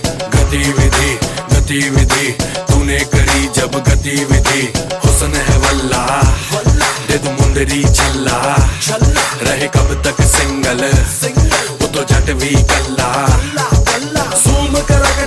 गतिविधि गतिविधि तूने करी जब गतिविधि, हुस्न है वल्ला दे तू मुंदरी छल्ला, रहे कब तक सिंगल वो तो जट भी कल्ला। सूम कर